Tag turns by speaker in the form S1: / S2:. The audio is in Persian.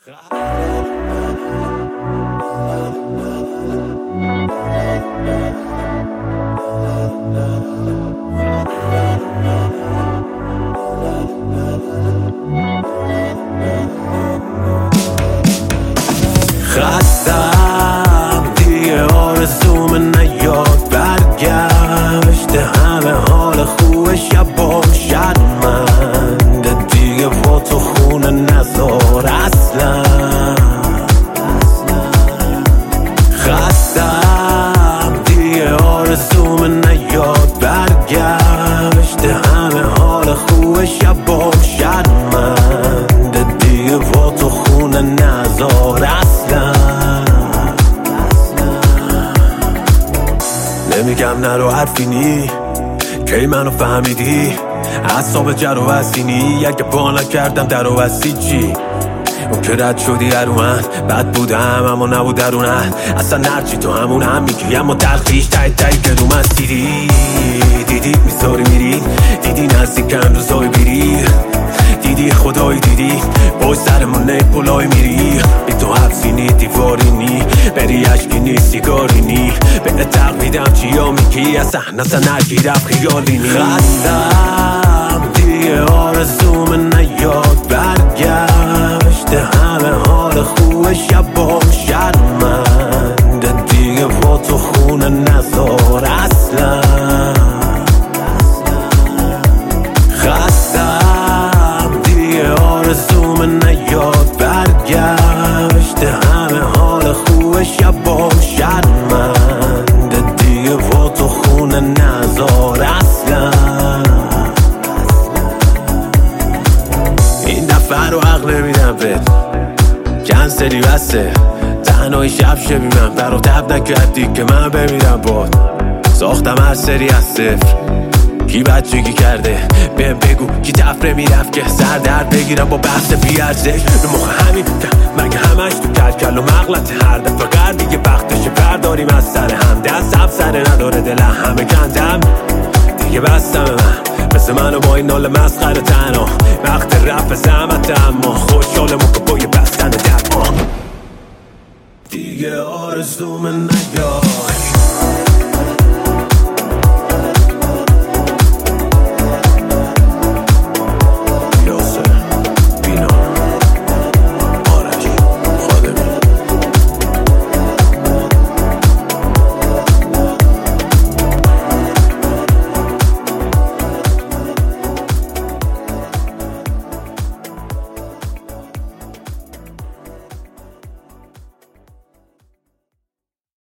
S1: خستم دیگه آرزوم نیاد برگشت همه حال خوب شبام شرمنده دیگه با تو خونه نزار اصلا خستم دیگه آرزوم نیاد برگشت همه حال خوب شبام شرمنده دیگه با تو خونه نزار اصلا نمیگم نرو حرفی نی کی منو فهمیدی اعصاب جر و وسینی اگه پا نکردم در و وسی چی اون که رد شدی رو من بد بودم اما نبود درونن اصلا نرچی تو همون هم میگی اما تلخیش تایی که رو من دیدی میذاری میری دیدی نزدیکم روزای بیری دیدی خدایی دیدی باید سرمون نیپولای میری بی تو حبسی نی دیواری نی بری عشقی نی سیگاری نی به تقلیدم چیا میگی اصلا نگیرم خیالی نی خستم دیگه آرزوم نیاد برگشت همه حال خوب شبام شرمنده دیگه با تو خونه نزار اصلا خستم دیگه آرزوم نیاد برگشت همه حال خوب شبام شرمنده دیگه با تو خونه نزار اصلا این دفعه رو عقل نمیدم بد کنسلی بسته تنهایی شب شبی من برا تب نکردی که من بمیرم باد ساختم هر سری از صفر کی بچگی کرده بهم بگو کی تفره میرفت که سر درد بگیرم با بحث بیارزش رو مخ همین مگه همش تو کلکل و مغلط هر دفعه قرد دیگه وقتشه برداریم از سر هم دستم سر نداره دل همه کندم دیگه بستم من مثل منو با این نال مسخره تنها وقت رفت زحمت اما خوشحالم که با یه بستن درمان دیگه آرزوم نیاد